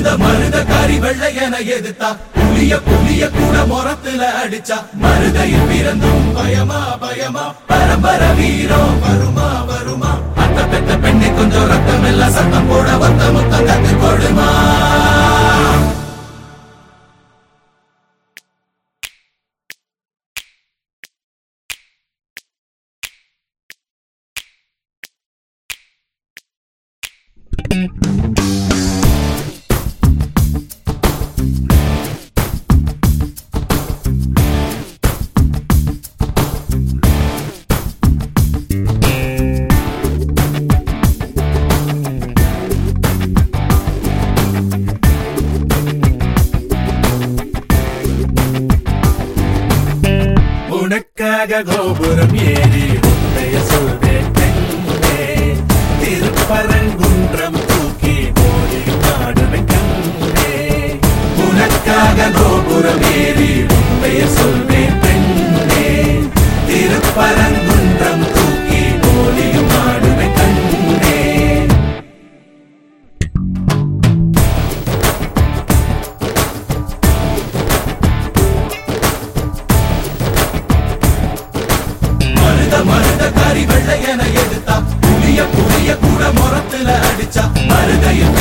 மருத காரி வெள்ளையன எதிர்த்தா புலிய புலிய கூட முறத்துல அடிச்சா மருதையில் பிறந்தும் பயமா பயமா பரம்பர வீரம் வருமா வருமா அத்த பெத்த பெண்ணை கொஞ்சம் ரத்தம் எல்லாம் சத்தம் போட வந்த முத்தம் கத்து கொடுமா உனக்காக கோபுரம் ஏறி உன்னைய சொல்வேன் பெண்ணே திருப்பரங்குன்றம் தூக்கி போரி நாடுவேன் கண்ணே உனக்காக கோபுரம் ஏறி உன்னைய சொல்வேன் பெண்ணே திருப்பரங்குன்றம் தூக்கி போரி நாடுவேன் கண்ணே மருத காரி வெள்ளையன எதிர்த்தா புலிய புலிய கூட முறத்துல அடிச்சா மருதையில்